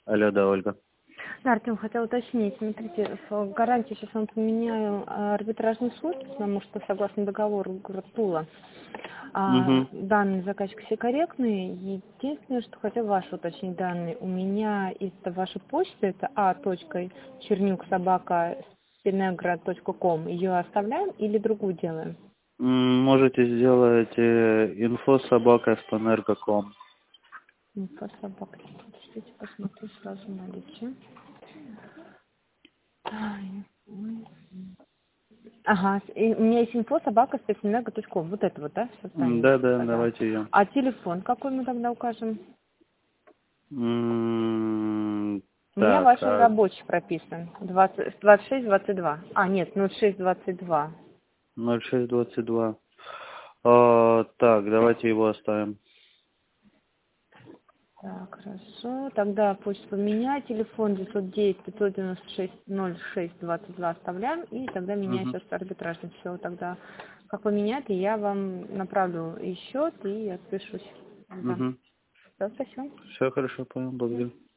Алло, да, Ольга. Да, Артем, хотел уточнить. Смотрите, в гарантии сейчас вам поменяю арбитражный суд, потому что согласно договору город Тула Угу. данные заказчика все корректные. Единственное, что хотел ваши уточнить данные. У меня из вашей почты, это a.чернюк@spinegra.com. Ее оставляем или другую делаем? Можете сделать info@spanergo.com. Инфособака. Подождите, посмотрю сразу наличие. Ага, и у меня есть info@spinegra.com. Вот это вот, да, создание Да, да, сказала. давайте ее. А телефон какой мы тогда укажем? У меня Так, ваш рабочий прописан. 2622. А, нет, 0622. 0622. Так, давайте его оставим. Так, хорошо. Тогда почту поменяю. Телефон 909-596-06-22 оставляем. И тогда меняю Угу. сейчас арбитражный. Все, тогда как поменять, и я вам направлю и счет, и отпишусь. Да. Угу. Все, спасибо. Все хорошо, понял, благодарю.